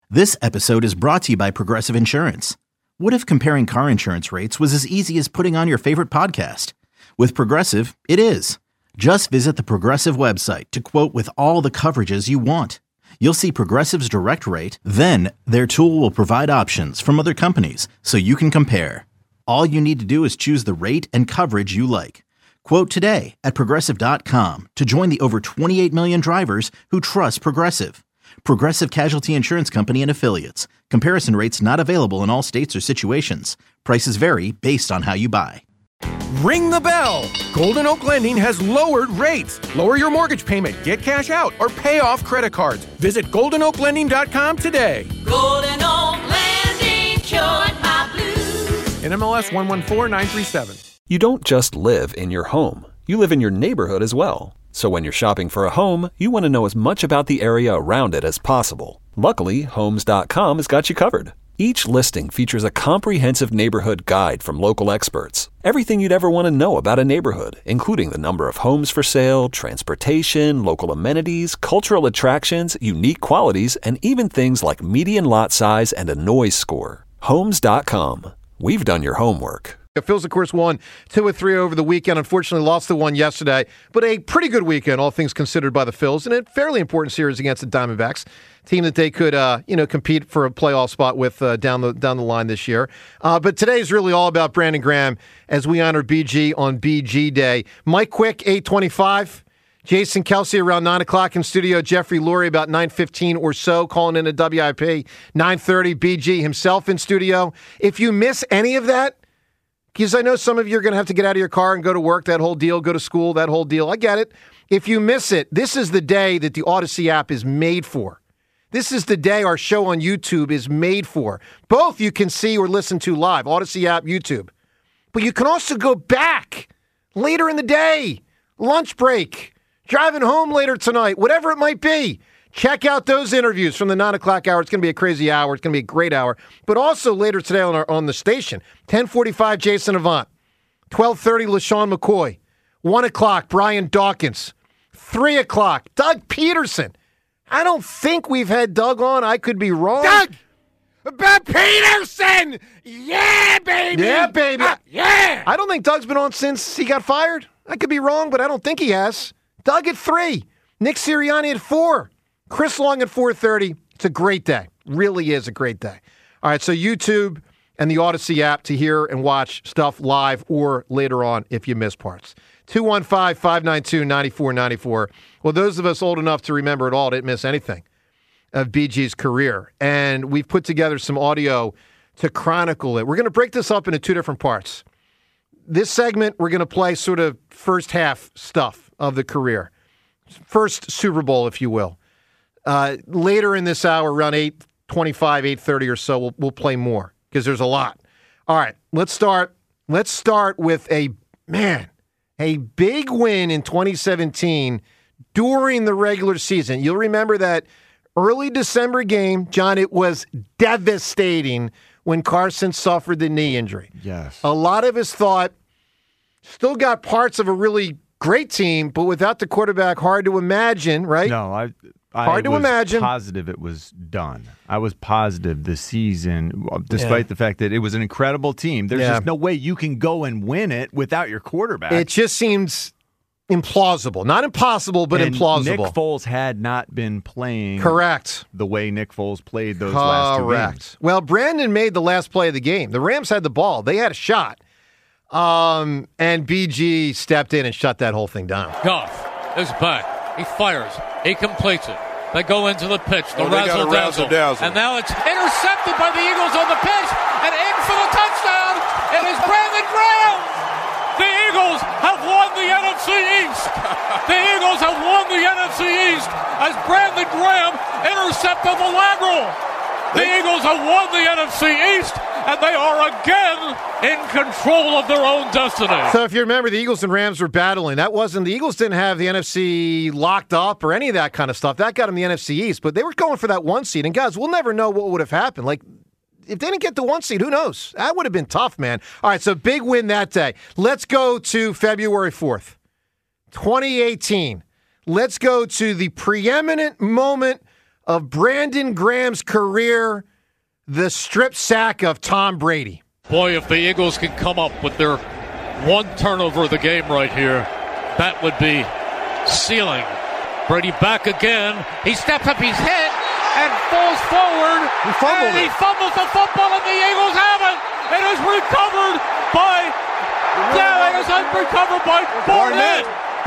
This episode is brought to you by Progressive Insurance. What if comparing car insurance rates was as easy as putting on your favorite podcast? With Progressive, it is. Just visit the Progressive website to quote with all the coverages you want. You'll see Progressive's direct rate, then their tool will provide options from other companies so you can compare. All you need to do is choose the rate and coverage you like. Quote today at Progressive.com to join the over 28 million drivers who trust Progressive. Progressive Casualty Insurance Company and Affiliates. Comparison rates not available in all states or situations. Prices vary based on how you buy. Ring the bell! Golden Oak Lending has lowered rates. Lower your mortgage payment, get cash out, or pay off credit cards. Visit GoldenOakLending.com today. Golden Oak Lending, cured my blues. NMLS 114937. You don't just live in your home. You live in your neighborhood as well. So when you're shopping for a home, you want to know as much about the area around it as possible. Luckily, Homes.com has got you covered. Each listing features a comprehensive neighborhood guide from local experts. Everything you'd ever want to know about a neighborhood, including the number of homes for sale, transportation, local amenities, cultural attractions, unique qualities, and even things like median lot size and a noise score. Homes.com. We've done your homework. The Phils, of course, won 2-3 over the weekend. Unfortunately, lost the one yesterday. But a pretty good weekend, all things considered, by the Phils, and a fairly important series against the Diamondbacks, team that they could, compete for a playoff spot with down the line this year. But today is really all about Brandon Graham as we honor BG on BG Day. Mike Quick, 8:25. Jason Kelsey around 9 o'clock in studio. Jeffrey Lurie about 9:15 or so, calling in a WIP. 9:30, BG himself in studio. If you miss any of that, because I know some of you are going to have to get out of your car and go to work, that whole deal, go to school, that whole deal. I get it. If you miss it, this is the day that the Odyssey app is made for. This is the day our show on YouTube is made for. Both you can see or listen to live, Odyssey app, YouTube. But you can also go back later in the day, lunch break, driving home later tonight, whatever it might be. Check out those interviews from the 9 o'clock hour. It's going to be a crazy hour. It's going to be a great hour. But also later today on the station, 10:45, Jason Avant. 12:30, LaShawn McCoy. 1 o'clock, Brian Dawkins. 3 o'clock, Doug Peterson. I don't think we've had Doug on. I could be wrong. Doug Peterson! Yeah, baby! Yeah, baby. Yeah! I don't think Doug's been on since he got fired. I could be wrong, but I don't think he has. Doug at 3. Nick Sirianni at 4. Chris Long at 4:30. It's a great day. Really is a great day. All right, so YouTube and the Odyssey app to hear and watch stuff live or later on if you miss parts. 215-592-9494. Well, those of us old enough to remember it all didn't miss anything of BG's career. And we've put together some audio to chronicle it. We're going to break this up into two different parts. This segment, we're going to play sort of first half stuff of the career. First Super Bowl, if you will. Later in this hour, around 8:25, 8:30 or so, we'll play more because there's a lot. All right, let's start with a big win in 2017 during the regular season. You'll remember that early December game, John, it was devastating when Carson suffered the knee injury. Yes. A lot of us thought, still got parts of a really great team, but without the quarterback, hard to imagine, right? No, I hard to imagine. Positive it was done. I was positive this season, despite the fact that it was an incredible team. There's just no way you can go and win it without your quarterback. It just seems implausible. Not impossible, but implausible. Nick Foles had not been playing the way Nick Foles played those last two games. Well, Brandon made the last play of the game. The Rams had the ball. They had a shot. And BG stepped in and shut that whole thing down. Goff is back. He fires. He completes it. They go into the pitch. The razzle-dazzle. And now it's intercepted by the Eagles on the pitch. And in for the touchdown. It is Brandon Graham. The Eagles have won the NFC East. The Eagles have won the NFC East as Brandon Graham intercepted the lateral. The Eagles have won the NFC East, and they are again in control of their own destiny. So if you remember, the Eagles and Rams were battling. The Eagles didn't have the NFC locked up or any of that kind of stuff. That got them the NFC East, but they were going for that one seed. And guys, we'll never know what would have happened. Like, if they didn't get the one seed, who knows? That would have been tough, man. All right, so big win that day. Let's go to February 4th, 2018. Let's go to the preeminent moment of Brandon Graham's career, the strip sack of Tom Brady. Boy, if the Eagles can come up with their one turnover of the game right here, that would be sealing. Brady back again. He steps up, he's hit, and falls forward. He fumbles the football, and the Eagles have it. It is recovered by Barnett.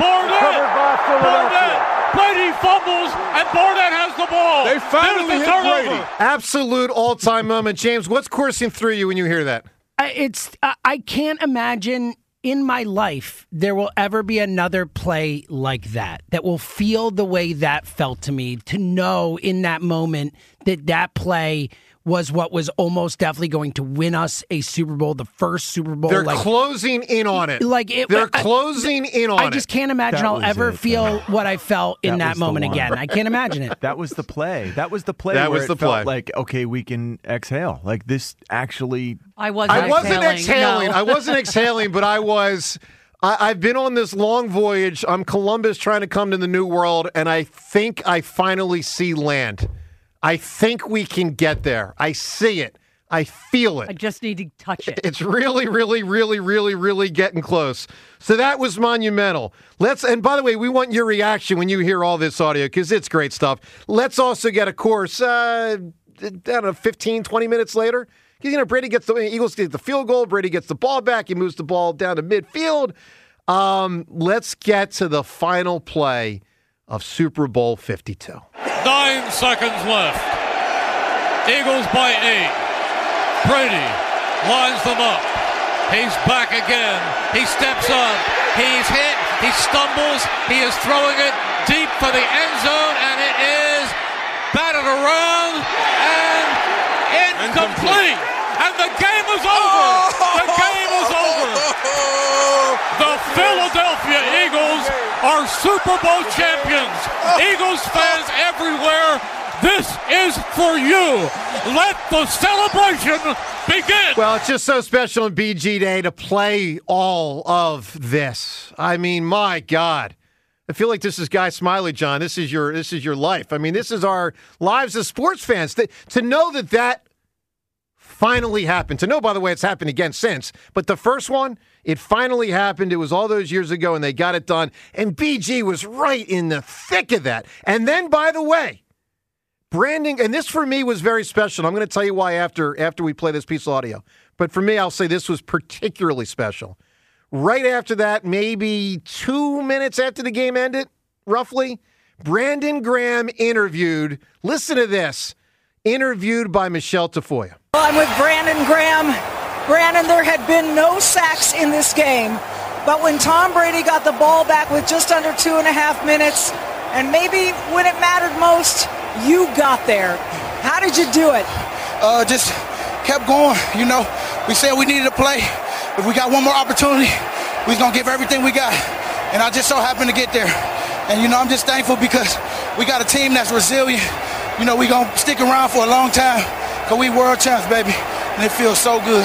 Brady fumbles, and Barnett has the ball. They finally hit Brady. Absolute all-time moment. James, what's coursing through you when you hear that? I can't imagine in my life there will ever be another play like that will feel the way that felt to me, to know in that moment that play was what was almost definitely going to win us a Super Bowl, the first Super Bowl. They're closing in on it. They're closing in on it. I just can't imagine I'll ever feel what I felt in that moment again. I can't imagine it. That was the play. That was the play where it felt like, okay, we can exhale. Like this actually... I wasn't exhaling, but I've been on this long voyage. I'm Columbus trying to come to the New World, and I think I finally see land. I think we can get there. I see it. I feel it. I just need to touch it. It's really, really, really, really, really getting close. So that was monumental. And by the way, we want your reaction when you hear all this audio because it's great stuff. Let's also get a course, I don't know, 15, 20 minutes later. Because, Brady gets the Eagles get the field goal. Brady gets the ball back. He moves the ball down to midfield. Let's get to the final play of Super Bowl 52. 9 seconds left. Eagles by 8. Brady lines them up. He's back again. He steps up. He's hit. He stumbles. He is throwing it deep for the end zone, and it is batted around and incomplete. And the game is over. The game is over. The Philadelphia Eagles are Super Bowl champions. Eagles fans everywhere, this is for you. Let the celebration begin. Well, it's just so special on BG Day to play all of this. I mean, my God. I feel like this is Guy Smiley, John. This is your life. I mean, this is our lives as sports fans. To know that finally happened. To know, by the way, it's happened again since. But the first one, it finally happened. It was all those years ago, and they got it done. And BG was right in the thick of that. And then, by the way, branding, and this for me was very special. I'm going to tell you why after we play this piece of audio. But for me, I'll say this was particularly special. Right after that, maybe 2 minutes after the game ended, roughly, Brandon Graham interviewed, listen to this, interviewed by Michelle Tafoya. Well, I'm with Brandon Graham. Brandon, there had been no sacks in this game, but when Tom Brady got the ball back with just under 2.5 minutes, and maybe when it mattered most, you got there. How did you do it? Just kept going. We said we needed to play. If we got one more opportunity, we was going to give everything we got. And I just so happened to get there. And, I'm just thankful because we got a team that's resilient. We going to stick around for a long time because we world champs, baby. And it feels so good.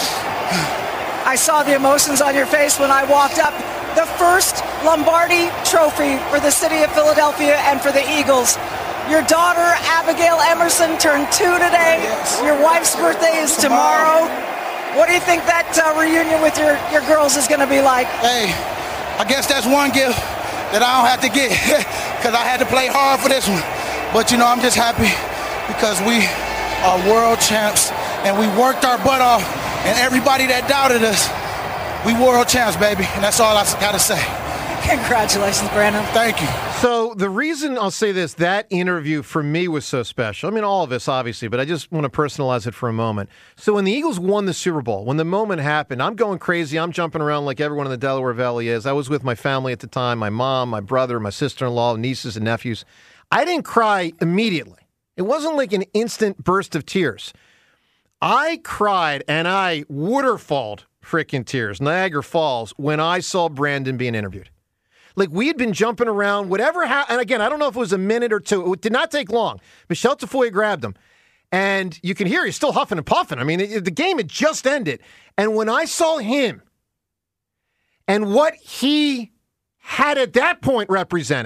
I saw the emotions on your face when I walked up. The first Lombardi trophy for the city of Philadelphia and for the Eagles. Your daughter, Abigail Emerson, turned 2 today. Yes. Your wife's birthday is tomorrow. What do you think that reunion with your girls is going to be like? Hey, I guess that's one gift that I don't have to get because I had to play hard for this one. But, I'm just happy because we are world champs and we worked our butt off, and everybody that doubted us, we world champs, baby. And that's all I got to say. Congratulations, Brandon. Thank you. So the reason I'll say this, that interview for me was so special. I mean, all of us, obviously, but I just want to personalize it for a moment. So when the Eagles won the Super Bowl, when the moment happened, I'm going crazy. I'm jumping around like everyone in the Delaware Valley is. I was with my family at the time, my mom, my brother, my sister-in-law, nieces and nephews. I didn't cry immediately. It wasn't like an instant burst of tears. I cried and I waterfalled freaking tears, Niagara Falls, when I saw Brandon being interviewed. Like, we had been jumping around, whatever happened. And again, I don't know if it was a minute or two. It did not take long. Michelle Tafoya grabbed him. And you can hear he's still huffing and puffing. I mean, the game had just ended. And when I saw him and what he had at that point represented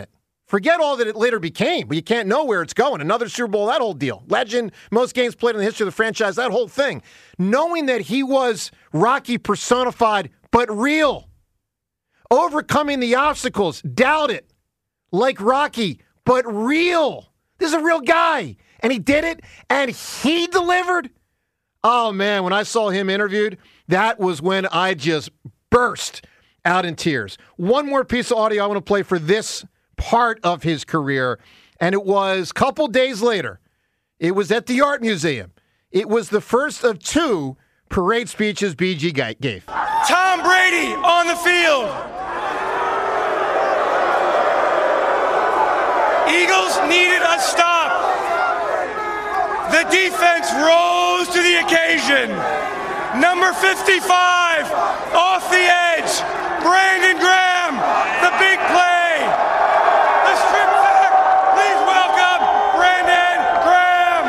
Forget all that it later became, but you can't know where it's going. Another Super Bowl, that whole deal. Legend, most games played in the history of the franchise, that whole thing. Knowing that he was Rocky personified, but real. Overcoming the obstacles, doubt it, like Rocky, but real. This is a real guy. And he did it, and he delivered. Oh, man, when I saw him interviewed, that was when I just burst out in tears. One more piece of audio I want to play for this part of his career, and it was a couple days later. It was at the Art Museum. It was the first of 2 parade speeches BG gave. Tom Brady on the field. Eagles needed a stop. The defense rose to the occasion. Number 55 off the edge. Brandon Graham, the big play. The strip sack. Please welcome Brandon Graham.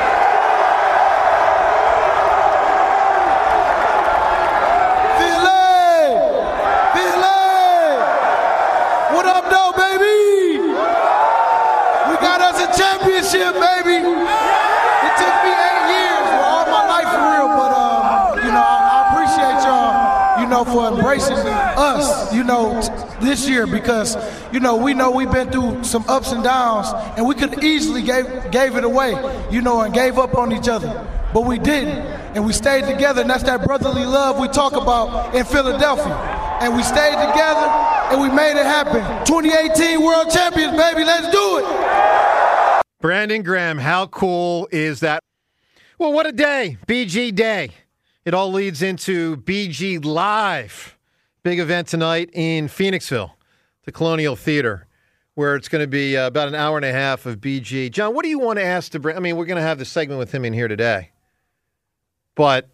Philly! What up, though, baby? We got us a championship, baby. It took me 8 years, all my life for real, but I appreciate y'all, for embracing us, this year, because, we know we've been through some ups and downs, and we could easily gave it away, and gave up on each other. But we didn't, and we stayed together, and that's that brotherly love we talk about in Philadelphia. And we stayed together, and we made it happen. 2018 World Champions, baby, let's do it! Brandon Graham, how cool is that? Well, what a day. BG Day. It all leads into BG Live. Big event tonight in Phoenixville, the Colonial Theater, where it's going to be about an hour and a half of BG. John, what do you want to ask to Brandon? I mean, we're going to have the segment with him in here today. But,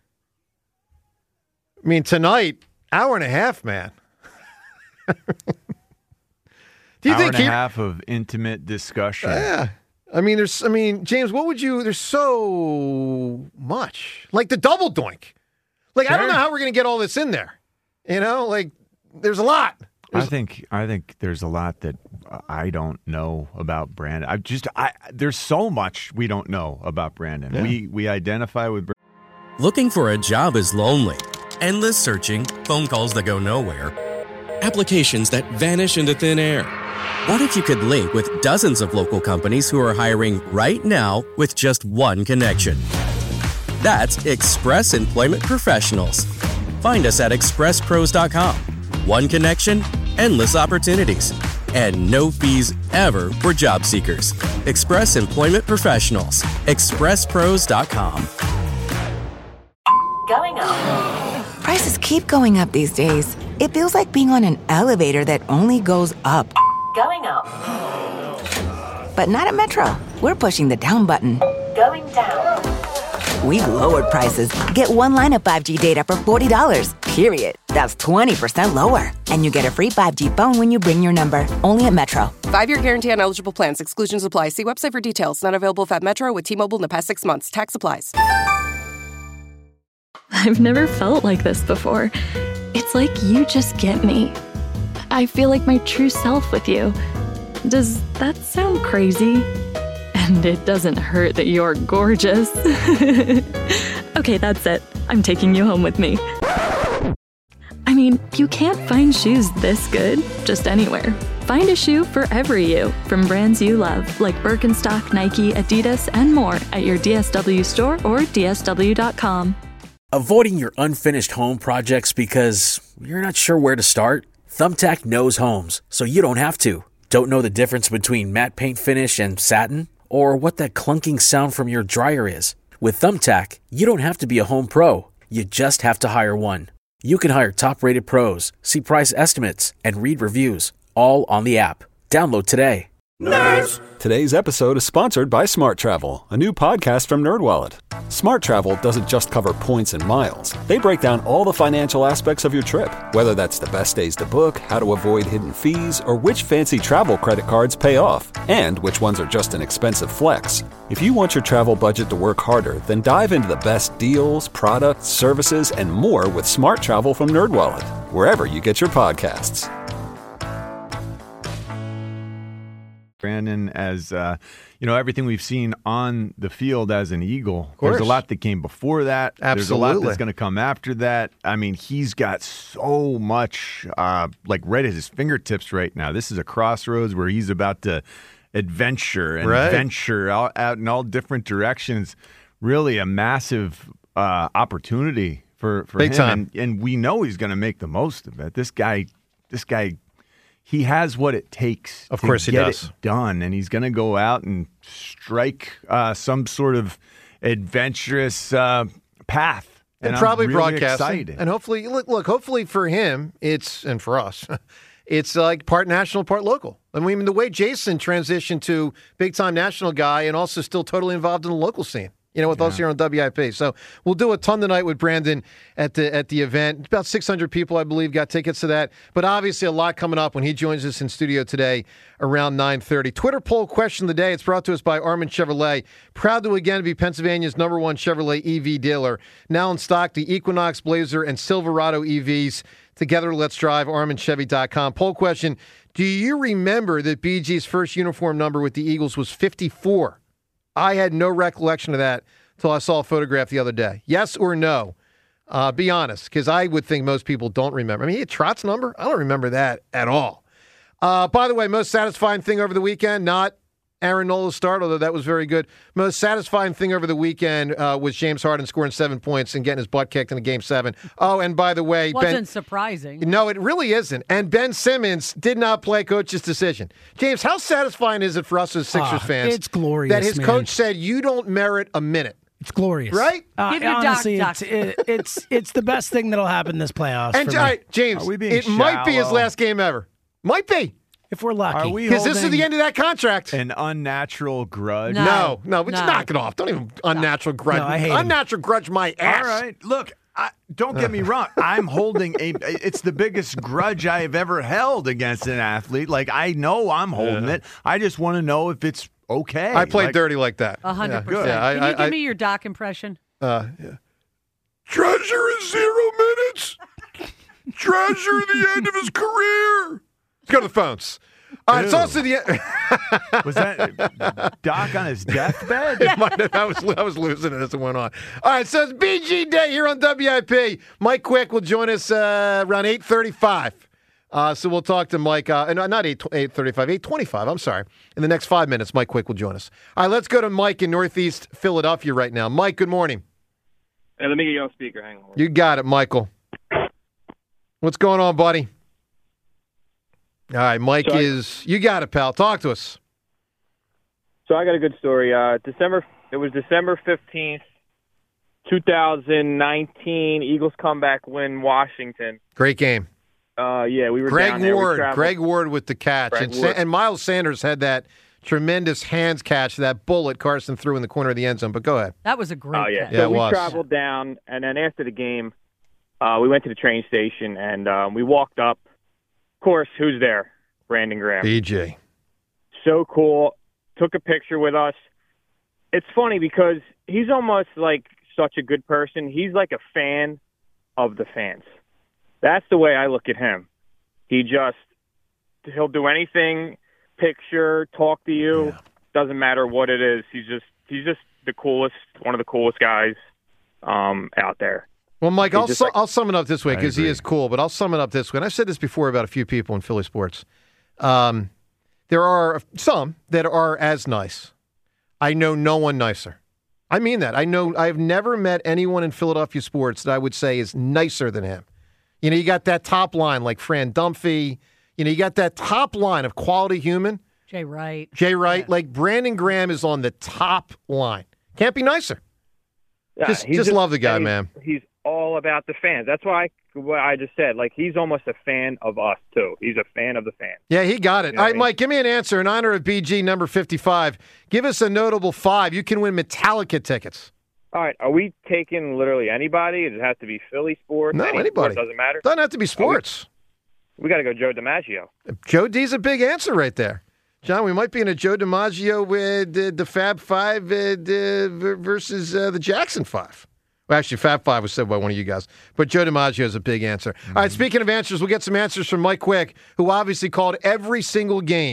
tonight, hour and a half, man. Do you think half of intimate discussion? Yeah. James, what would you, there's so much. Like the double doink. Like, sure. I don't know how we're going to get all this in there. There's a lot. I think there's a lot that I don't know about Brandon. There's so much we don't know about Brandon. Yeah. We identify with Brandon. Looking for a job is lonely. Endless searching, phone calls that go nowhere, applications that vanish into thin air. What if you could link with dozens of local companies who are hiring right now with just one connection? That's Express Employment Professionals. Find us at expresspros.com. One connection, endless opportunities, and no fees ever for job seekers. Express Employment Professionals. expresspros.com. Going up. Prices keep going up these days. It feels like being on an elevator that only goes up. Going up. But not at Metro. We're pushing the down button. Going down. We've lowered prices. Get one line of 5G data for $40, period. That's 20% lower. And you get a free 5G phone when you bring your number. Only at Metro. 5-year guarantee on eligible plans. Exclusions apply. See website for details. Not available at Metro with T-Mobile in the past 6 months. Tax applies. I've never felt like this before. It's like you just get me. I feel like my true self with you. Does that sound crazy? And it doesn't hurt that you're gorgeous. Okay, that's it. I'm taking you home with me. I mean, you can't find shoes this good just anywhere. Find a shoe for every you from brands you love, like Birkenstock, Nike, Adidas, and more at your DSW store or DSW.com. Avoiding your unfinished home projects because you're not sure where to start? Thumbtack knows homes, so you don't have to. Don't know the difference between matte paint finish and satin? Or what that clunking sound from your dryer is? With Thumbtack, you don't have to be a home pro. You just have to hire one. You can hire top-rated pros, see price estimates, and read reviews, all on the app. Download today. Nerds! Today's episode is sponsored by Smart Travel, a new podcast from NerdWallet. Smart Travel doesn't just cover points and miles. They break down all the financial aspects of your trip, whether that's the best days to book, how to avoid hidden fees, or which fancy travel credit cards pay off, and which ones are just an expensive flex. If you want your travel budget to work harder, then dive into the best deals, products, services, and more with Smart Travel from NerdWallet, wherever you get your podcasts. Brandon, as everything we've seen on the field as an Eagle. There's a lot that came before that. Absolutely. There's a lot that's going to come after that. I mean, he's got so much right at his fingertips right now. This is a crossroads where he's about to adventure and venture out in all different directions. Really a massive opportunity for Big him. time. And we know he's going to make the most of it. This guy, he has what it takes of course to he get does. it done. And he's going to go out and strike some sort of adventurous path. And I'm probably really broadcasting. excited. And hopefully, look, hopefully for him, and for us, it's like part national, part local. I mean, the way Jason transitioned to big-time national guy and also still totally involved in the local scene. With us here on WIP. So we'll do a ton tonight with Brandon at the event. About 600 people, I believe, got tickets to that. But obviously a lot coming up when he joins us in studio today around 9:30. Twitter poll question of the day. It's brought to us by Armin Chevrolet. Proud to again be Pennsylvania's #1 Chevrolet EV dealer. Now in stock, the Equinox, Blazer, and Silverado EVs. Together, let's drive. ArminChevy.com. Poll question. Do you remember that BG's first uniform number with the Eagles was 54? I had no recollection of that until I saw a photograph the other day. Yes or no? Be honest, because I would think most people don't remember. I mean, he had Trott's number? I don't remember that at all. By the way, most satisfying thing over the weekend, not Aaron Nola's start, although that was very good. Most satisfying thing over the weekend was James Harden scoring 7 points and getting his butt kicked in Game 7. Oh, and by the way, wasn't surprising. No, it really isn't. And Ben Simmons did not play coach's decision. James, how satisfying is it for us as Sixers fans? It's glorious, that his coach said you don't merit a minute. It's glorious, right? Give your honestly, doc. it's the best thing that'll happen this playoffs. And for me. James, it might be his last game ever. Might be. If we're lucky. Because this is the end of that contract. An unnatural grudge? No, just knock it off. Don't even unnatural grudge. No, I hate unnatural grudge my ass. All right, look, don't get me wrong. I'm holding it's the biggest grudge I have ever held against an athlete. Like, I know I'm holding it. I just want to know if it's okay. I played dirty like that. 100%. Yeah, Can you give me your doc impression? Yeah. Treasure is 0 minutes. Treasure the end of his career. Let's go to the phones. It's also the was that Doc on his deathbed? I was losing it as it went on. All right, so it's BG Day here on WIP. Mike Quick will join us around 8:35. So we'll talk to Mike. Not 8:35, 8:25. I'm sorry. In the next 5 minutes, Mike Quick will join us. All right, let's go to Mike in Northeast Philadelphia right now. Mike, good morning. Hey, let me get you on speaker. Hang on. You got it, Michael. What's going on, buddy? All right, Mike you got it, pal. Talk to us. So I got a good story. It was December 15th, 2019, Eagles comeback win, Washington. Great game. Yeah, we were down there. Greg Ward with the catch. And Miles Sanders had that tremendous hands catch, that bullet Carson threw in the corner of the end zone. But go ahead. That was a great catch. So we traveled down, and then after the game, we went to the train station, and we walked up. Of course, who's there? Brandon Graham. BJ. So cool. Took a picture with us. It's funny because he's almost like such a good person. He's like a fan of the fans. That's the way I look at him. He'll do anything, picture, talk to you. Yeah. Doesn't matter what it is. He's just the coolest, one of the coolest guys out there. Well, Mike, I'll sum it up this way because he is cool, but I'll sum it up this way. And I've said this before about a few people in Philly sports. There are some that are as nice. I know no one nicer. I mean that. I've never met anyone in Philadelphia sports that I would say is nicer than him. You know, you got that top line like Fran Dunphy. You know, you got that top line of quality human. Jay Wright. Yeah. Like Brandon Graham is on the top line. Can't be nicer. Yeah, just love the guy, man. He's all about the fans. That's why what I just said. Like, he's almost a fan of us, too. He's a fan of the fans. Yeah, he got it. You know all right, Mike, give me an answer in honor of BG number 55. Give us a notable 5. You can win Metallica tickets. All right. Are we taking literally anybody? Does it have to be Philly sports? No, anybody. Doesn't matter? Doesn't have to be sports. We got to go Joe DiMaggio. Joe D's a big answer right there. John, we might be in a Joe DiMaggio with the Fab Five versus the Jackson Five. Well, actually, Fab Five was said by one of you guys. But Joe DiMaggio is a big answer. All right, speaking of answers, we'll get some answers from Mike Quick, who obviously called every single game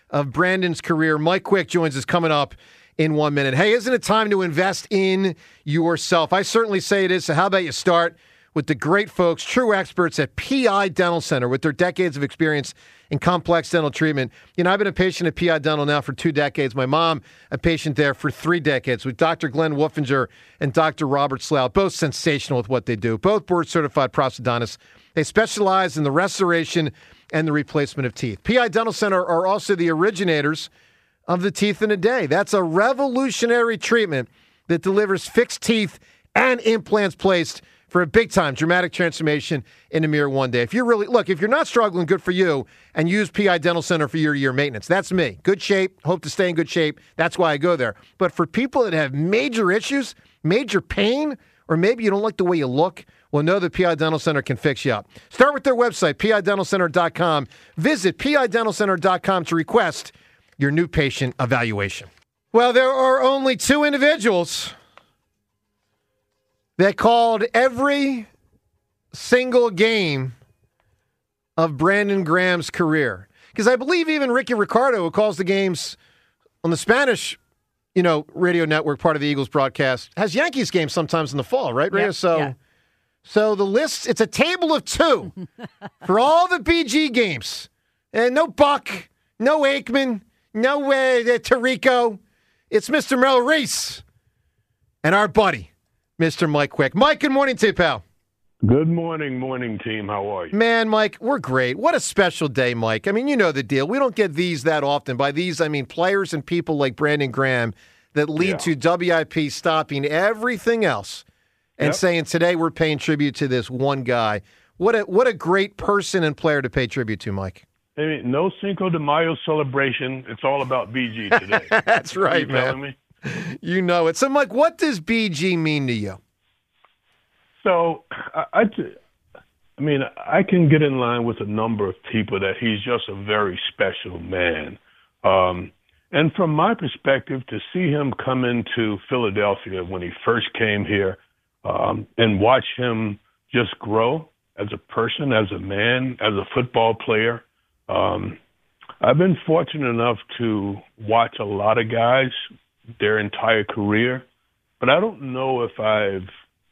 of Brandon's career. Mike Quick joins us coming up in 1 minute. Hey, isn't it time to invest in yourself? I certainly say it is. So how about you start with the great folks, true experts at PI Dental Center with their decades of experience in complex dental treatment. You know, I've been a patient at PI Dental now for 2 decades. My mom, a patient there for 3 decades with Dr. Glenn Wolfinger and Dr. Robert Slough, both sensational with what they do. Both board-certified prosthodontists. They specialize in the restoration and the replacement of teeth. PI Dental Center are also the originators of the Teeth in a Day. That's a revolutionary treatment that delivers fixed teeth and implants placed for a big-time dramatic transformation in a mere 1 day. If you're not struggling, good for you, and use PI Dental Center for year-to-year maintenance. That's me. Good shape, hope to stay in good shape. That's why I go there. But for people that have major issues, major pain, or maybe you don't like the way you look, well, know that PI Dental Center can fix you up. Start with their website, pidentalcenter.com. Visit pidentalcenter.com to request your new patient evaluation. Well, there are only 2 individuals that called every single game of Brandon Graham's career. Because I believe even Ricky Ricardo, who calls the games on the Spanish, radio network, part of the Eagles broadcast, has Yankees games sometimes in the fall, right, Rhea? Yep, So the list, it's a table of 2 for all the BG games. And no Buck, no Aikman, no Tirico. It's Mr. Mel Reese and our buddy, Mr. Mike Quick. Mike, good morning to you, pal. Good morning, team. How are you? Man, Mike, we're great. What a special day, Mike. I mean, you know the deal. We don't get these that often. By these, I mean players and people like Brandon Graham that lead to WIP stopping everything else and saying, today we're paying tribute to this one guy. What a great person and player to pay tribute to, Mike. I mean, no Cinco de Mayo celebration. It's all about BG today. That's right, man. Telling me? You know it. So, Mike, what does BG mean to you? So, I can get in line with a number of people that he's just a very special man. And from my perspective, to see him come into Philadelphia when he first came here and watch him just grow as a person, as a man, as a football player. I've been fortunate enough to watch a lot of guys their entire career, but I don't know if I've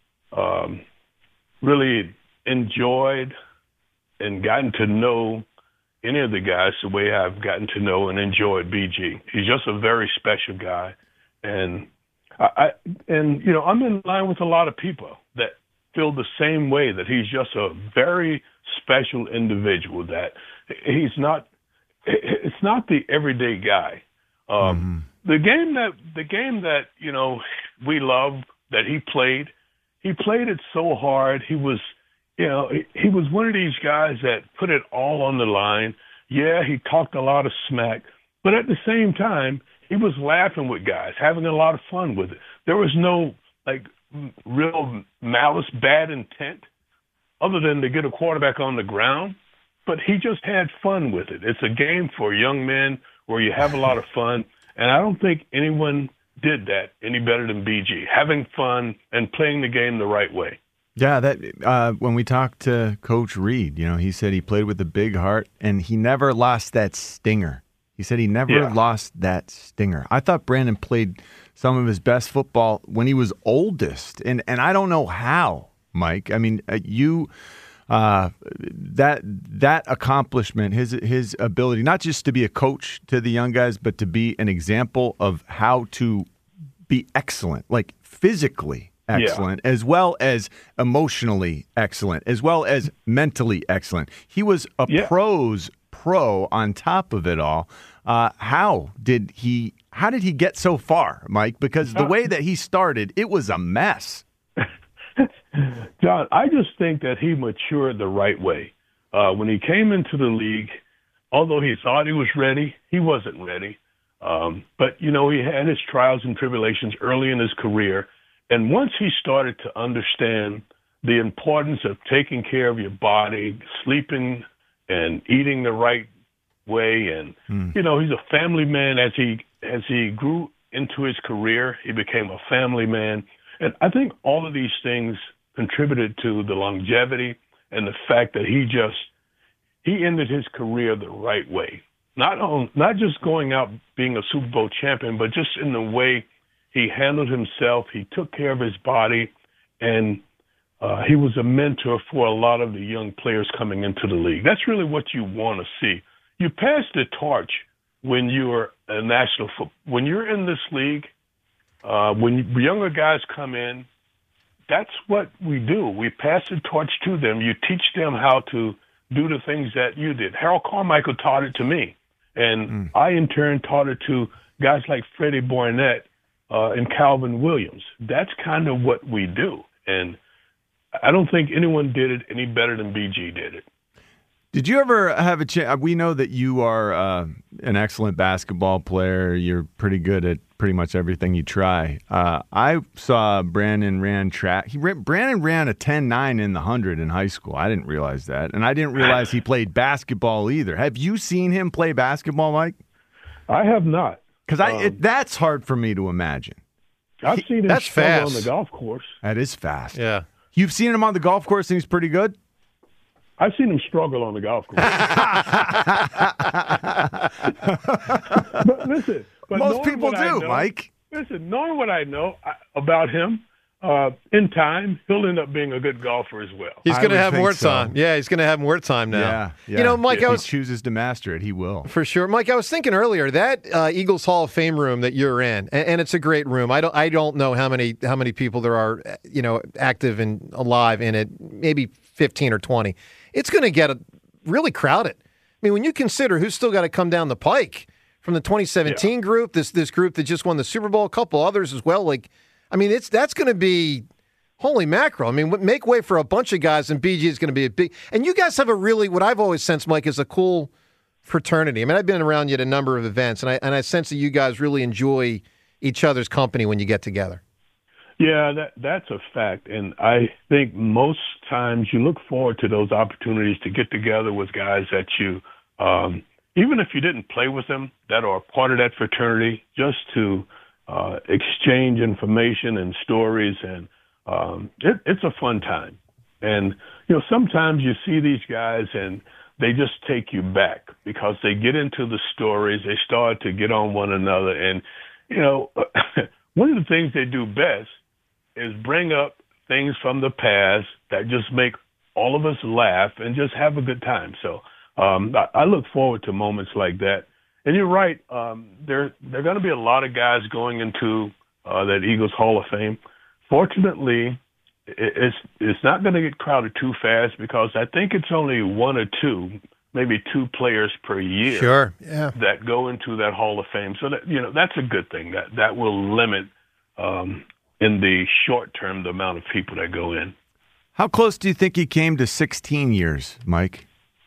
really enjoyed and gotten to know any of the guys the way I've gotten to know and enjoyed BG. He's just a very special guy, and I'm in line with a lot of people that feel the same way, that he's just a very special individual, that it's not the everyday guy. The game that we love, that he played it so hard. He was one of these guys that put it all on the line. Yeah, he talked a lot of smack, but at the same time, he was laughing with guys, having a lot of fun with it. There was no real malice, bad intent, other than to get a quarterback on the ground. But he just had fun with it. It's a game for young men where you have a lot of fun, and I don't think anyone did that any better than BG, having fun and playing the game the right way. Yeah, that when we talked to Coach Reed, he said he played with a big heart, and he never lost that stinger. He said he never lost that stinger. I thought Brandon played some of his best football when he was oldest, and I don't know how, Mike. I mean, that accomplishment, his ability, not just to be a coach to the young guys, but to be an example of how to be excellent, like physically excellent, as well as emotionally excellent, as well as mentally excellent. He was a pro's pro on top of it all. How did he get so far, Mike? Because the way that he started, it was a mess. John, I just think that he matured the right way. When he came into the league, although he thought he was ready, he wasn't ready. But, he had his trials and tribulations early in his career. And once he started to understand the importance of taking care of your body, sleeping and eating the right way, and, he's a family man. As he grew into his career, he became a family man. And I think all of these things contributed to the longevity and the fact that he ended his career the right way. not just going out being a Super Bowl champion, but just in the way he handled himself. He took care of his body, and he was a mentor for a lot of the young players coming into the league. That's really what you want to see. You pass the torch when you're a national football. When you're in this league, when younger guys come in, that's what we do. We pass the torch to them. You teach them how to do the things that you did. Harold Carmichael taught it to me, and I, in turn, taught it to guys like Freddie Barnett and Calvin Williams. That's kind of what we do, and I don't think anyone did it any better than BG did it. Did you ever have a chance? We know that you are an excellent basketball player. You're pretty good at pretty much everything you try. I saw Brandon ran track. Brandon ran a 10.9 in the 100 in high school. I didn't realize that. And I didn't realize he played basketball either. Have you seen him play basketball, Mike? I have not. Because that's hard for me to imagine. I've seen him struggle on the golf course. That is fast. Yeah. You've seen him on the golf course and he's pretty good? I've seen him struggle on the golf course. But listen. Most people do, Mike. Listen, knowing what I know about him, in time, he'll end up being a good golfer as well. He's going to have more time. Yeah, he's going to have more time now. Yeah. You know, Mike, if he chooses to master it, he will. For sure. Mike, I was thinking earlier, that Eagles Hall of Fame room that you're in, and it's a great room. I don't know how many people there are, active and alive in it, maybe 15 or 20. It's going to get really crowded. I mean, when you consider who's still got to come down the pike from the 2017 group, this group that just won the Super Bowl, a couple others as well. That's going to be holy mackerel. I mean, make way for a bunch of guys, and BG is going to be a big. And you guys have a really, what I've always sensed, Mike, is a cool fraternity. I mean, I've been around you at a number of events, and I sense that you guys really enjoy each other's company when you get together. Yeah, that's a fact. And I think most times you look forward to those opportunities to get together with guys that you, even if you didn't play with them, that are part of that fraternity, just to exchange information and stories. And it's a fun time. And, sometimes you see these guys and they just take you back because they get into the stories. They start to get on one another. And, one of the things they do best is bring up things from the past that just make all of us laugh and just have a good time. So I look forward to moments like that. And you're right, there are going to be a lot of guys going into that Eagles Hall of Fame. Fortunately, it's not going to get crowded too fast because I think it's only one or two, maybe two players per year that go into that Hall of Fame. So that's a good thing. That will limit in the short term the amount of people that go in. How close do you think he came to 16 years, Mike?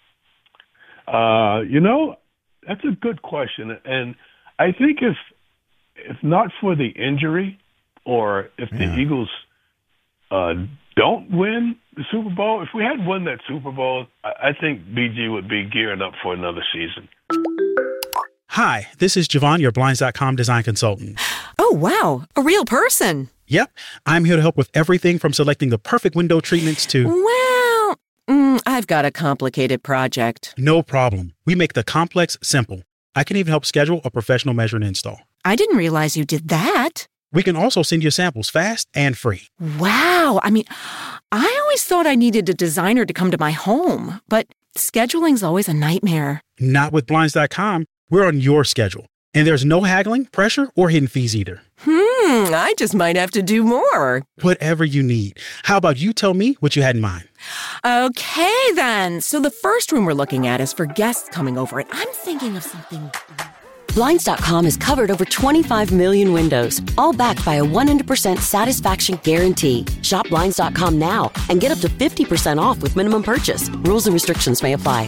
That's a good question. And I think if not for the injury or if the Eagles don't win the Super Bowl, if we had won that Super Bowl, I think BG would be gearing up for another season. Hi, this is Javon, your Blinds.com design consultant. Oh, wow. A real person. Yep. I'm here to help with everything from selecting the perfect window treatments to... Well, I've got a complicated project. No problem. We make the complex simple. I can even help schedule a professional measure and install. I didn't realize you did that. We can also send you samples fast and free. Wow. I mean, I always thought I needed a designer to come to my home, but scheduling's always a nightmare. Not with Blinds.com. We're on your schedule. And there's no haggling, pressure, or hidden fees either. I just might have to do more. Whatever you need. How about you tell me what you had in mind? Okay, then. So the first room we're looking at is for guests coming over, and I'm thinking of something... Blinds.com has covered over 25 million windows, all backed by a 100% satisfaction guarantee. Shop Blinds.com now and get up to 50% off with minimum purchase. Rules and restrictions may apply.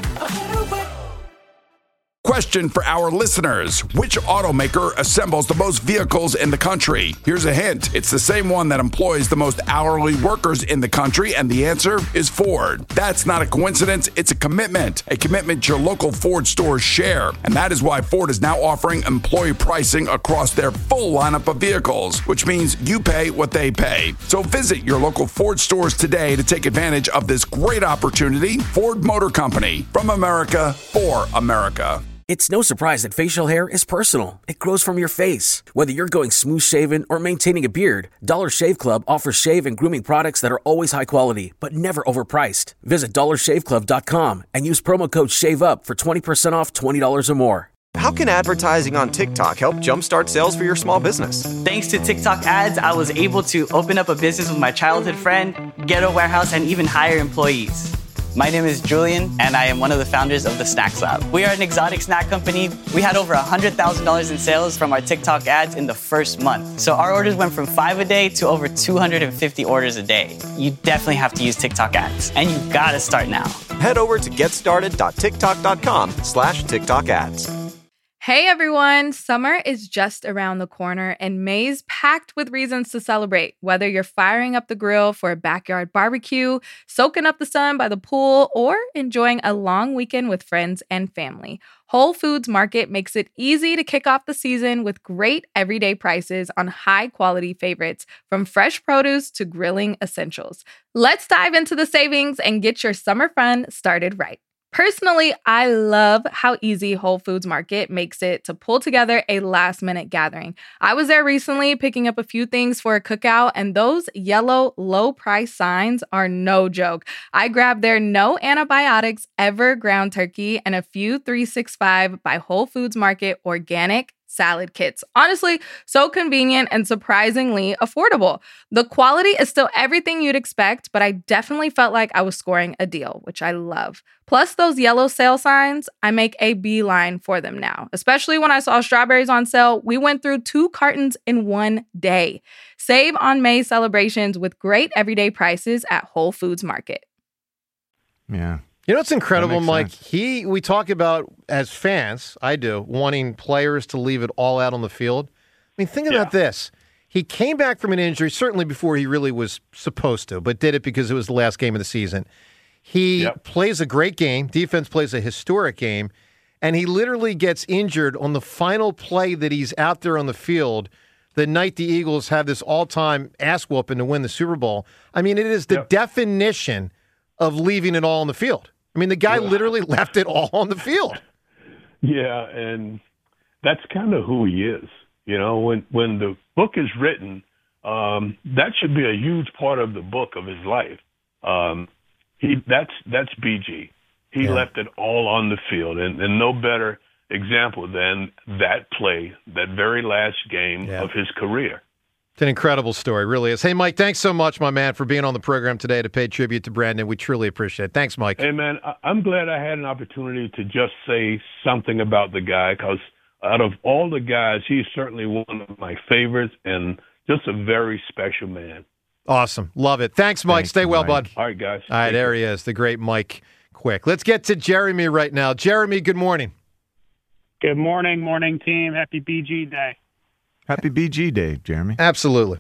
Question for our listeners. Which automaker assembles the most vehicles in the country? Here's a hint. It's the same one that employs the most hourly workers in the country, and the answer is Ford. That's not a coincidence. It's a commitment your local Ford stores share. And that is why Ford is now offering employee pricing across their full lineup of vehicles, which means you pay what they pay. So visit your local Ford stores today to take advantage of this great opportunity. Ford Motor Company, from America for America. It's no surprise that facial hair is personal. It grows from your face. Whether you're going smooth shaven or maintaining a beard, Dollar Shave Club offers shave and grooming products that are always high quality, but never overpriced. Visit dollarshaveclub.com and use promo code SHAVEUP for 20% off $20 or more. How can advertising on TikTok help jumpstart sales for your small business? Thanks to TikTok ads, I was able to open up a business with my childhood friend, get a warehouse, and even hire employees. My name is Julian, and I am one of the founders of the Snacks Lab. We are an exotic snack company. We had over $100,000 in sales from our TikTok ads in the first month. So our orders went from 5 a day to over 250 orders a day. You definitely have to use TikTok ads, and you gotta start now. Head over to getstarted.tiktok.com/TikTok ads. Hey everyone, summer is just around the corner and May's packed with reasons to celebrate. Whether you're firing up the grill for a backyard barbecue, soaking up the sun by the pool, or enjoying a long weekend with friends and family, Whole Foods Market makes it easy to kick off the season with great everyday prices on high-quality favorites, from fresh produce to grilling essentials. Let's dive into the savings and get your summer fun started right. Personally, I love how easy Whole Foods Market makes it to pull together a last-minute gathering. I was there recently picking up a few things for a cookout, and those yellow low-price signs are no joke. I grabbed their no antibiotics ever ground turkey and a few 365 by Whole Foods Market organic salad kits. Honestly, so convenient and surprisingly affordable. The quality is still everything you'd expect, but I definitely felt like I was scoring a deal, which I love. Plus those yellow sale signs, I make a beeline for them now. Especially when I saw strawberries on sale, we went through 2 cartons in one day. Save on May celebrations with great everyday prices at Whole Foods Market. Yeah. You know what's incredible, Mike? Sense. We talk about, as fans, I do, wanting players to leave it all out on the field. I mean, think about this. He came back from an injury, certainly before he really was supposed to, but did it because it was the last game of the season. He plays a great game. Defense plays a historic game. And he literally gets injured on the final play that he's out there on the field the night the Eagles have this all-time ass-whooping to win the Super Bowl. I mean, it is the definition of leaving it all on the field. I mean, the guy literally left it all on the field. Yeah, and that's kind of who he is. You know, when the book is written, that should be a huge part of the book of his life. That's BG. He left it all on the field, and no better example than that play, that very last game of his career. It's an incredible story, really is. Hey, Mike, thanks so much, my man, for being on the program today to pay tribute to Brandon. We truly appreciate it. Thanks, Mike. Hey, man, I'm glad I had an opportunity to just say something about the guy, because out of all the guys, he's certainly one of my favorites and just a very special man. Awesome. Love it. Thanks, Mike. Stay well, bud. All right, guys. All right, there he is, the great Mike Quick. Let's get to Jeremy right now. Jeremy, good morning. Good morning, team. Happy BG Day. Happy BG Day, Jeremy. Absolutely.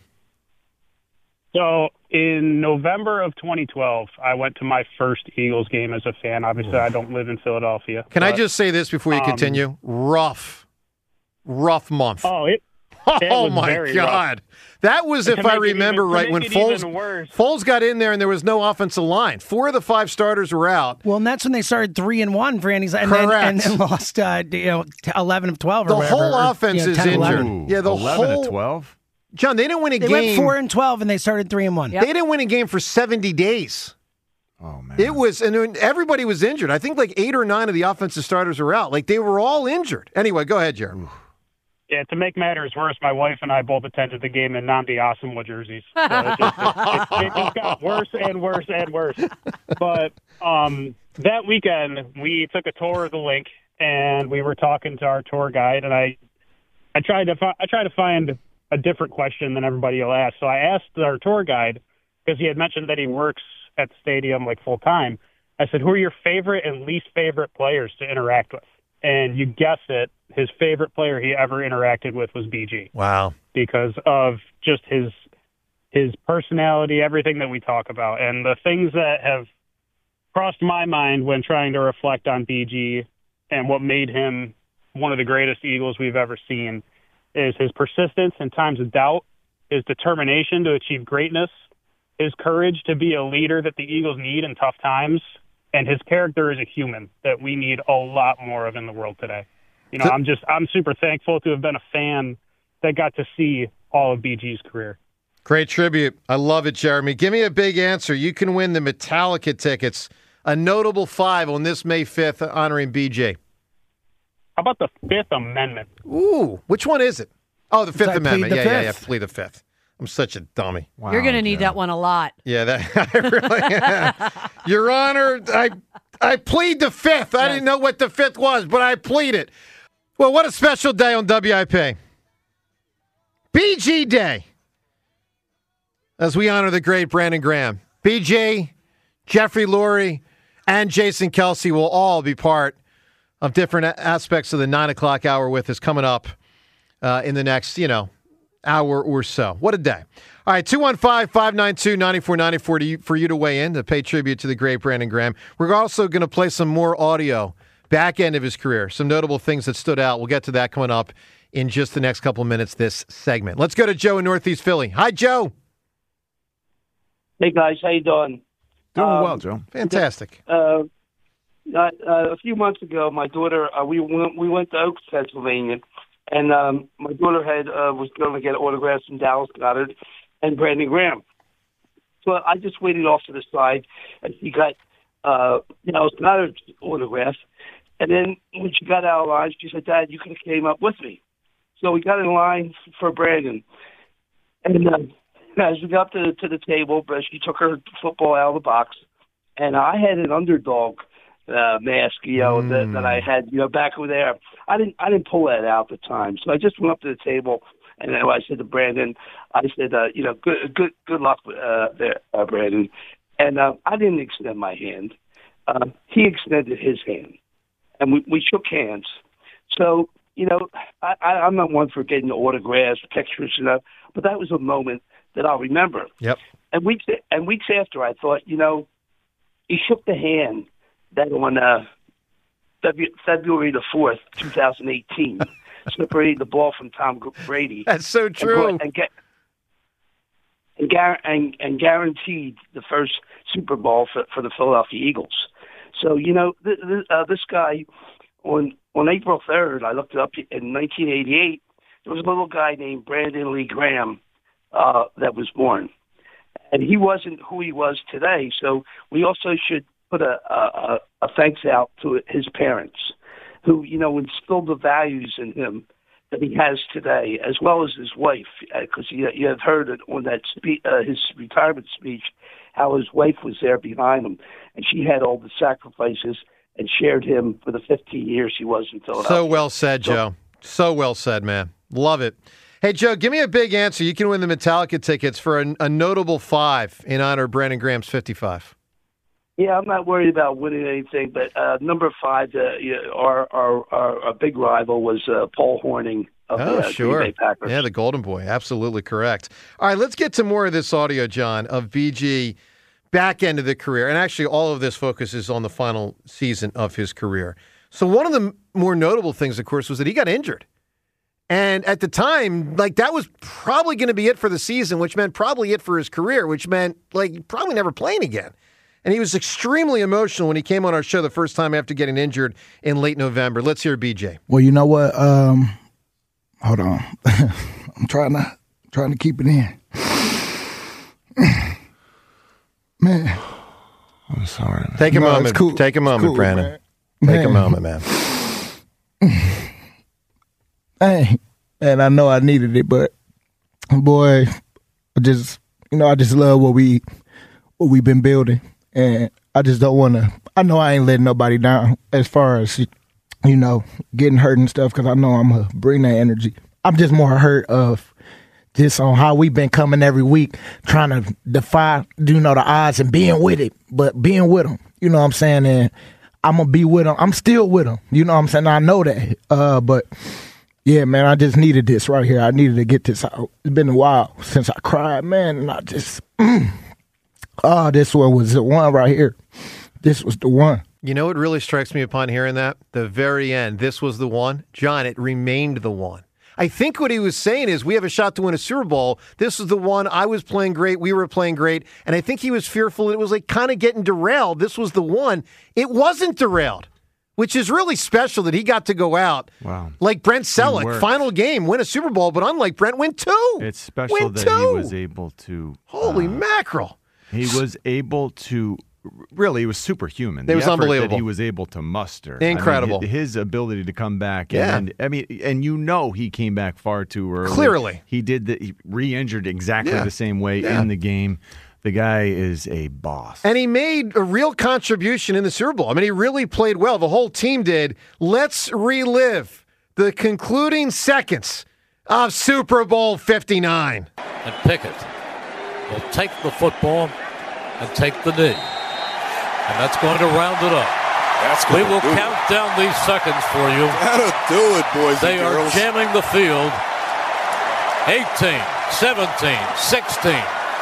So in November of 2012, I went to my first Eagles game as a fan. Obviously, I don't live in Philadelphia. Can I just say this before you continue? Rough month. Oh, my very God. rough. That was, And if to I make it remember even- to right, when make it even Foles got in there and there was no offensive line. 4 of the 5 starters were out. Well, and that's when they started 3-1 for Andy's, and Correct. then lost 11 of 12 or The whatever. whole offense is 10, injured. 11. Yeah, the 11 whole to 12? John, they didn't win a They game. went 4-12 and they started 3-1. They didn't win a game for 70 days. Oh, man. It was, and then everybody was injured. I think like 8 or 9 of the offensive starters were out. Like, they were all injured. Anyway, go ahead, Jeremy. Yeah, to make matters worse, my wife and I both attended the game in Nnamdi Asomugha jerseys. So it just got worse and worse and worse. But that weekend, we took a tour of the link, and we were talking to our tour guide, and I tried to find a different question than everybody will ask. So I asked our tour guide, because he had mentioned that he works at the stadium like full time. I said, "Who are your favorite and least favorite players to interact with?" And you guess it, his favorite player he ever interacted with was BG. Wow. Because of just his personality, everything that we talk about. And the things that have crossed my mind when trying to reflect on BG and what made him one of the greatest Eagles we've ever seen is his persistence in times of doubt, his determination to achieve greatness, his courage to be a leader that the Eagles need in tough times, and his character as a human that we need a lot more of in the world today. I'm super thankful to have been a fan that got to see all of BG's career. Great tribute. I love it, Jeremy. Give me a big answer. You can win the Metallica tickets, a notable 5 on this May 5th honoring BG. How about the Fifth Amendment? Ooh, which one is it? Oh, the Fifth Amendment. Plead the Fifth. Plead the Fifth. I'm such a dummy. Wow, you're going to need that one a lot. Yeah, I really am. Your Honor, I plead the Fifth. I didn't know what the Fifth was, but I plead it. Well, what a special day on WIP. BG Day. As we honor the great Brandon Graham. BG, Jeffrey Lurie, and Jason Kelsey will all be part of different aspects of the 9 o'clock hour with us coming up in the next, hour or so. What a day. All right, 215-592-9494 for you to weigh in to pay tribute to the great Brandon Graham. We're also going to play some more audio, back end of his career, some notable things that stood out. We'll get to that coming up in just the next couple of minutes, this segment. Let's go to Joe in Northeast Philly. Hi, Joe. Hey, guys. How you doing? Doing well, Joe. Fantastic. A few months ago, my daughter, we went to Oaks, Pennsylvania, and my daughter was going to get autographs from Dallas Goddard and Brandon Graham. So I just waited off to the side, and she got Dallas Goddard's autograph. And then when she got out of line, she said, "Dad, you could have came up with me." So we got in line for Brandon. And as we got to the table, she took her football out of the box, and I had an underdog mask, that I had, back over there. I didn't pull that out at the time, so I just went up to the table, and I said to Brandon, I said, good luck there, Brandon. And I didn't extend my hand. He extended his hand, and we shook hands. So, I'm not one for getting autographs, pictures, but that was a moment that I'll remember. Yep. And weeks after, I thought, he shook the hand that on February the 4th, 2018, separated the ball from Tom Brady. That's so true. And guaranteed the first Super Bowl for the Philadelphia Eagles. So, this guy, on April 3rd, I looked it up, in 1988, there was a little guy named Brandon Lee Graham that was born. And he wasn't who he was today. So we also should put a thanks out to his parents, who, instilled the values in him that he has today, as well as his wife, because you have heard it on that his retirement speech, how his wife was there behind him, and she had all the sacrifices and shared him for the 15 years he was in Philadelphia. So well said, Joe. So well said, man. Love it. Hey, Joe, give me a big answer. You can win the Metallica tickets for a notable 5 in honor of Brandon Graham's 55. Yeah, I'm not worried about winning anything, but number 5, our big rival was Paul Hornung of the sure. Green Bay Packers. Yeah, the Golden Boy. Absolutely correct. All right, let's get to more of this audio, John, of BG back end of the career. And actually, all of this focuses on the final season of his career. So one of the more notable things, of course, was that he got injured. And at the time, that was probably going to be it for the season, which meant probably it for his career, which meant, probably never playing again. And he was extremely emotional when he came on our show the first time after getting injured in late November. Let's hear BJ. Well, you know what? Hold on. I'm trying to keep it in. Man. I'm sorry, man. Take a moment. Cool. Take a moment, cool, Brandon. Man. Take a moment, man. Hey, and I know I needed it, but boy, I just love what we've been building, and I just don't want to. I know I ain't letting nobody down as far as getting hurt and stuff, because I know I'm gonna bring that energy. I'm just more hurt of just on how we've been coming every week, trying to defy the odds and being with it, but being with them. You know what I'm saying? And I'm gonna be with them. I'm still with them. You know what I'm saying? I know that, but. Yeah, man, I just needed this right here. I needed to get this out. It's been a while since I cried, man, and I just, this one was the one right here. This was the one. You know what really strikes me upon hearing that? The very end, this was the one. John, it remained the one. I think what he was saying is we have a shot to win a Super Bowl. This is the one. I was playing great. We were playing great. And I think he was fearful it was kind of getting derailed. This was the one. It wasn't derailed. which is really special that he got to go out. Wow. Like Brent Selleck, final game, win a Super Bowl, but unlike Brent, win 2. It's special that he was able to. Holy mackerel. He was able to. Really, it was superhuman. It was unbelievable. That he was able to muster. Incredible. I mean, his ability to come back. Yeah. And he came back far too early. Clearly. He re-injured exactly the same way in the game. The guy is a boss. And he made a real contribution in the Super Bowl. I mean, he really played well. The whole team did. Let's relive the concluding seconds of Super Bowl 59. And Pickett will take the football and take the knee. And that's going to round it up. We will count down these seconds for you. That'll do it, boys They and girls. are jamming the field. 18, 17, 16,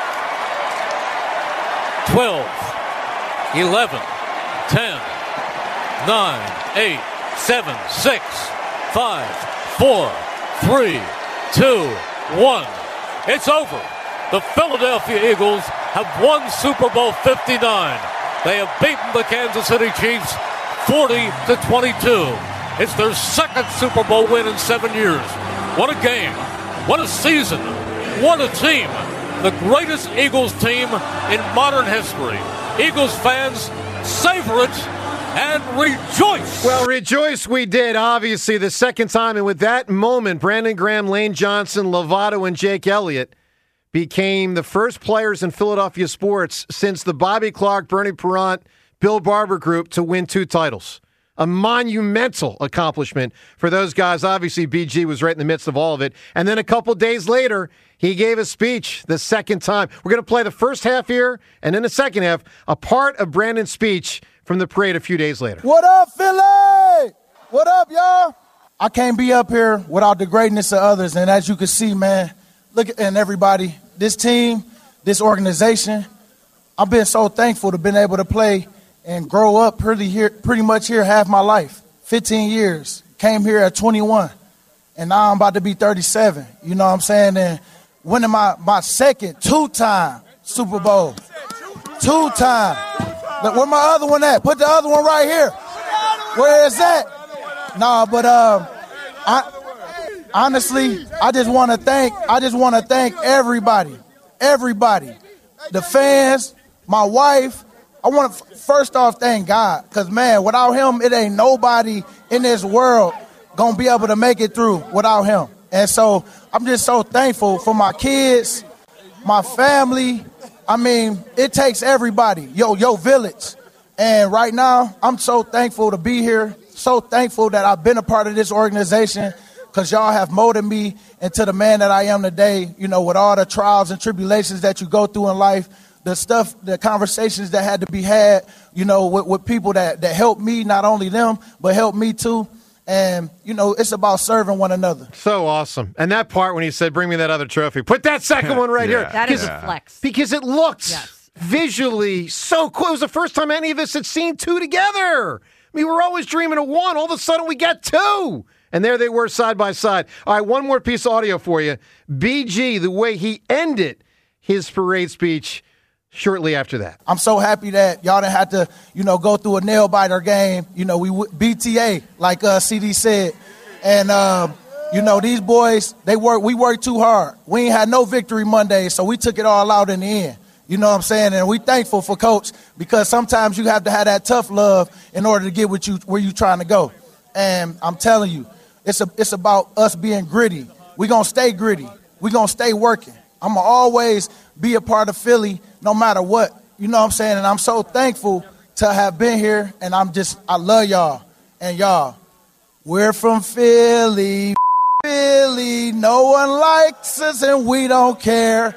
12, 11, 10, 9, 8, 7, 6, 5, 4, 3, 2, 1. It's over. The Philadelphia Eagles have won Super Bowl 59. They have beaten the Kansas City Chiefs 40-22. It's their second Super Bowl win in 7 years. What a game. What a season. What a team. The greatest Eagles team in modern history. Eagles fans, savor it and rejoice. Well, rejoice we did, obviously, the second time. And with that moment, Brandon Graham, Lane Johnson, Lovato, and Jake Elliott became the first players in Philadelphia sports since the Bobby Clark, Bernie Perrant, Bill Barber group to win 2 titles. A monumental accomplishment for those guys. Obviously, BG was right in the midst of all of it. And then a couple days later, he gave a speech the second time. We're going to play the first half here, and in the second half, a part of Brandon's speech from the parade a few days later. What up, Philly? What up, y'all? I can't be up here without the greatness of others. And as you can see, man, look at everybody, this team, this organization. I've been so thankful to been able to play and grow up pretty much here half my life. 15 years. Came here at 21. And now I'm about to be 37. You know what I'm saying? And winning my second two-time Super Bowl. Two-time. Look, where my other one at? Put the other one right here. Where is that? Nah, but honestly, I just want to thank everybody. The fans, my wife. I want to first off thank God, because, man, without him, it ain't nobody in this world going to be able to make it through without him. And so I'm just so thankful for my kids, my family. I mean, it takes everybody, yo village. And right now, I'm so thankful to be here, so thankful that I've been a part of this organization, because y'all have molded me into the man that I am today, you know, with all the trials and tribulations that you go through in life. The stuff, the conversations that had to be had, you know, with people that helped me, not only them, but helped me too. And, you know, it's about serving one another. So awesome. And that part when he said, bring me that other trophy, put that second one right here. That is a flex. Because it looked visually so cool. It was the first time any of us had seen 2 together. I mean, we were always dreaming of 1. All of a sudden we got 2. And there they were side by side. All right, one more piece of audio for you. BG, the way he ended his parade speech shortly after that. I'm so happy that y'all didn't have to, you know, go through a nail-biter game. You know, we BTA, like CD said. And, you know, these boys, we worked too hard. We ain't had no victory Monday, so we took it all out in the end. You know what I'm saying? And we thankful for Coach, because sometimes you have to have that tough love in order to get where you trying to go. And I'm telling you, it's about us being gritty. We're going to stay gritty. We're going to stay working. I'm going to always be a part of Philly no matter what. You know what I'm saying? And I'm so thankful to have been here. And I love y'all. And y'all, we're from Philly. Philly. No one likes us and we don't care.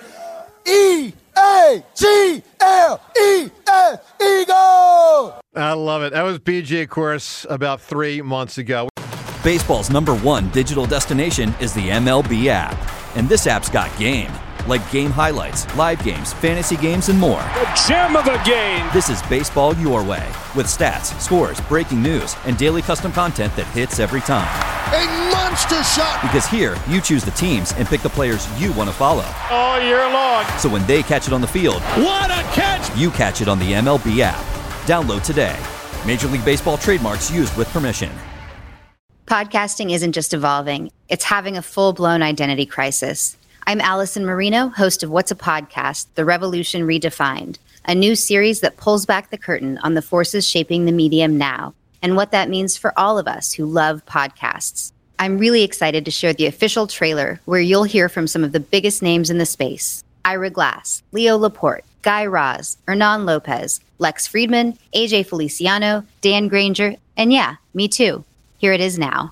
E-A-G-L-E-S, Eagles! I love it. That was BG, of course, about 3 months ago. Baseball's #1 digital destination is the MLB app. And this app's got game. Like game highlights, live games, fantasy games, and more. The gem of the game. This is baseball your way. With stats, scores, breaking news, and daily custom content that hits every time. A monster shot. Because here, you choose the teams and pick the players you want to follow. All year long. So when they catch it on the field, what a catch! You catch it on the MLB app. Download today. Major League Baseball trademarks used with permission. Podcasting isn't just evolving, it's having a full-blown identity crisis. I'm Allison Marino, host of What's a Podcast? The Revolution Redefined, a new series that pulls back the curtain on the forces shaping the medium now and what that means for all of us who love podcasts. I'm really excited to share the official trailer where you'll hear from some of the biggest names in the space. Ira Glass, Leo Laporte, Guy Raz, Hernan Lopez, Lex Friedman, AJ Feliciano, Dan Granger, and yeah, me too. Here it is now.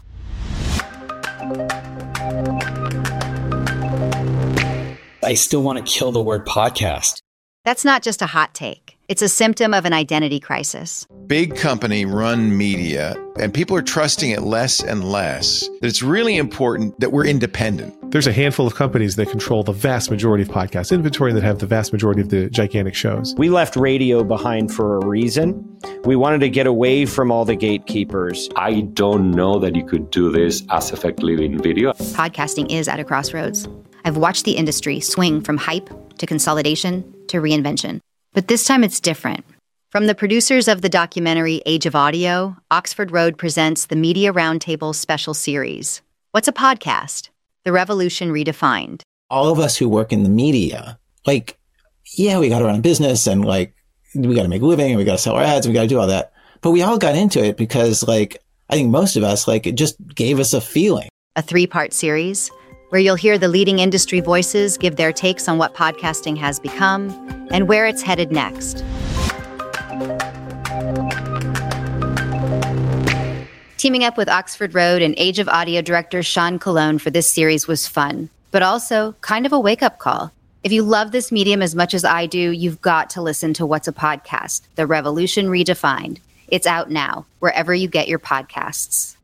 I still want to kill the word podcast. That's not just a hot take. It's a symptom of an identity crisis. Big company run media, and people are trusting it less and less. That it's really important that we're independent. There's a handful of companies that control the vast majority of podcast inventory and that have the vast majority of the gigantic shows. We left radio behind for a reason. We wanted to get away from all the gatekeepers. I don't know that you could do this as effectively in video. Podcasting is at a crossroads. I've watched the industry swing from hype to consolidation to reinvention. But this time it's different. From the producers of the documentary Age of Audio, Oxford Road presents the Media Roundtable special series. What's a podcast? The Revolution Redefined. All of us who work in the media, we got to run a business and we got to make a living and we got to sell our ads and we got to do all that. But we all got into it because I think most of us, it just gave us a feeling. A 3-part series where you'll hear the leading industry voices give their takes on what podcasting has become and where it's headed next. Teaming up with Oxford Road and Age of Audio director Sean Colon for this series was fun, but also kind of a wake-up call. If you love this medium as much as I do, you've got to listen to What's a Podcast? The Revolution Redefined. It's out now, wherever you get your podcasts.